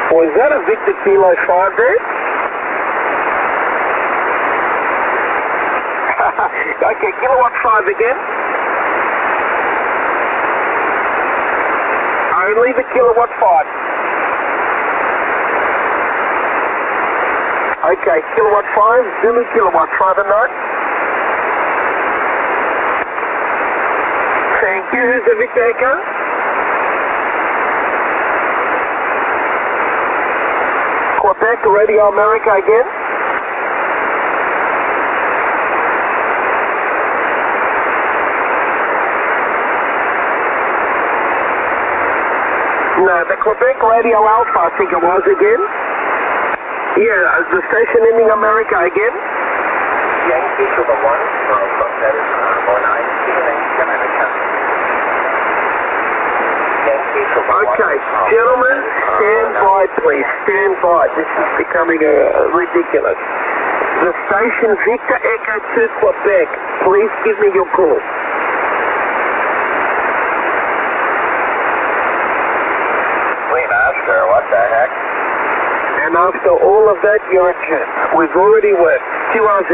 Was that a Victor Kilo 5 there? Okay, kilowatt 5 again. Only the kilowatt 5. Okay, kilowatt 5, Zulu kilowatt 5 and 9. Thank you. Who's the Victor Echo? Quebec, Radio America again. No, the Quebec Radio Alpha, I think it was again. Yeah, the station ending America again. Yankee to the 1, that is 49, America. Yankee to the 1. Okay, gentlemen, stand by please, stand by. This is becoming ridiculous. The station Victor Echo 2 Quebec, please give me your call. Clean Oscar, what the heck? And after all of that, you're a gent. We've already worked. QRZ.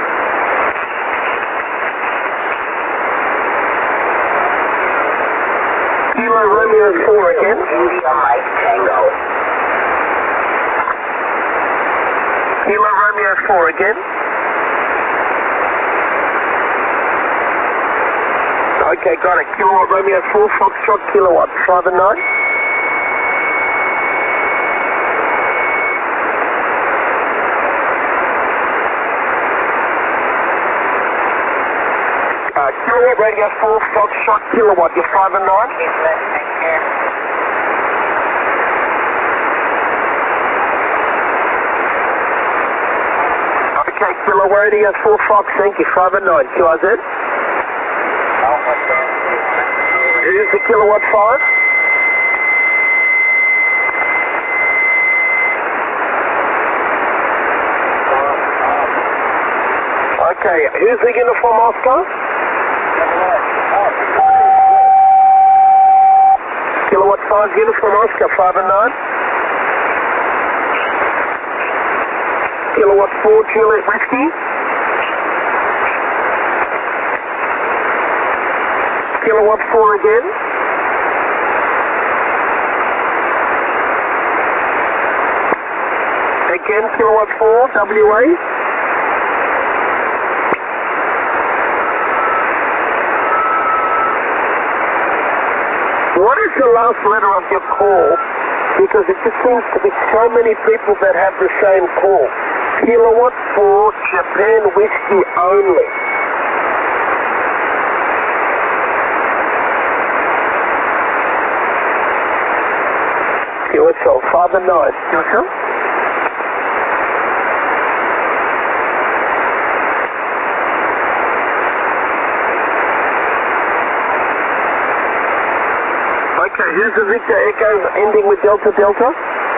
Kilo Romeo 4 again. Mike Tango. Kilo Romeo 4 again. Okay, got it. Kilowatt Romeo 4, Foxtrot, kilowatt 5 and 9. Kilowatt Radio 4, Foxtrot, kilowatt, you're 5 and 9. Okay, Kilowatt Radio 4, Fox, thank you, 5 and 9. QRZ. Here's the kilowatt 5. Okay, here's the uniform Oscar. Kilowatt 5 uniform Oscar, 5 and 9. Kilowatt 4 Juliet Whiskey. Kilowatt 4 again. Again, kilowatt 4, WA. What is the last letter of your call? Because it just seems to be so many people that have the same call. Kilowatt 4, Japan Whiskey only. QSL 5 and 9. QSL? Okay, here's the Victor Echo ending with Delta Delta.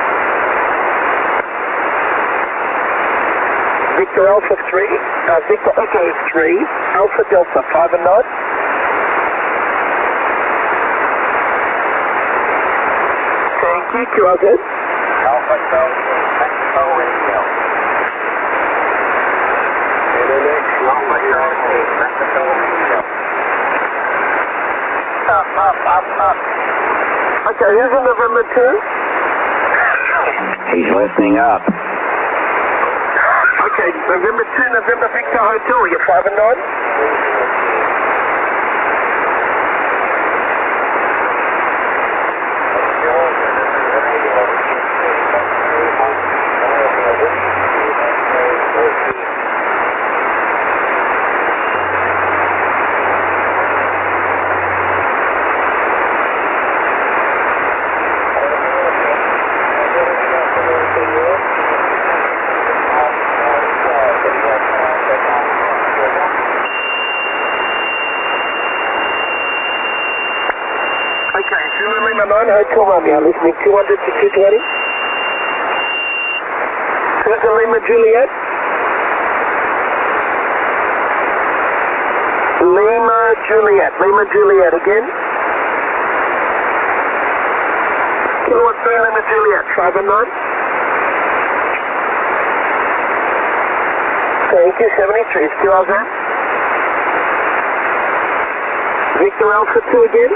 Victor Alpha 3, Victor Echo 3, Alpha Delta 5 and 9. Thank you, QRZ. Alpha Delta, Mexico Radio. Alpha Delta, Mexico Radio. Up. Okay, here's a November 2. He's listening up. Okay, November 2, November Victor Hotel, you're 5 and 9. Okay, Zulu Lima 9, Hotel Romeo, listening 200 to 220. Here's the Lima Juliet. Lima Juliet again. Kilowatt 3 Lima Juliet, 519. Thank you, 73 is QRZ. Victor Alpha 2 again.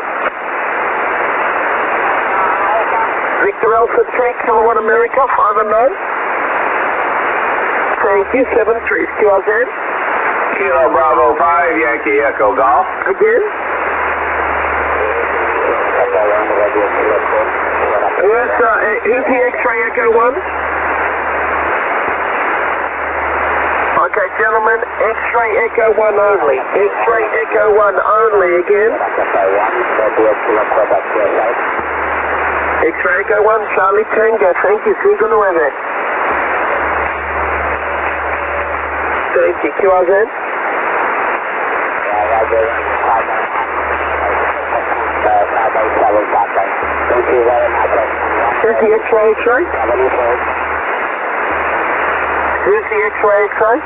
Victor Alpha 3, Kilowatt America, 519. Thank you, 73 is QRZ. Kilo Bravo 5, Yankee Echo Golf. Again. Who's the X-ray Echo 1? Okay, gentlemen, X-ray Echo 1 only. X-ray Echo 1 only again. X-ray Echo 1, Charlie Tango, thank you, 5-9. Thank you, QRZ. Who's the X-ray X-ray? Who's the X-ray X-ray?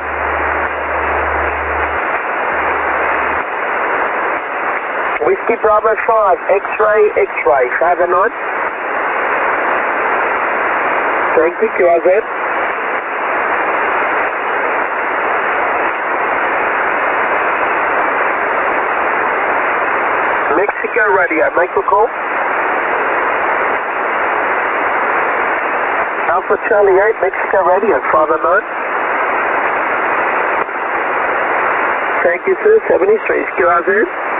Whiskey Bravo 5, X-ray X-ray, 5-9. Thank you, QRZ. Mexico Radio, make a call. Alpha Charlie 8, Mexico Radio, 509. Thank you, sir, 73 is QRZ.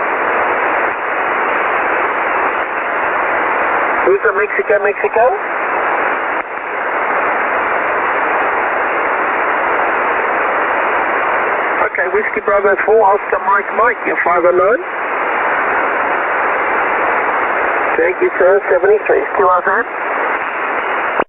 Who's the Mexico? Okay, Whiskey Bravo 4, Oscar Mike, you're 509. Thank you, sir, 73 is QRZ.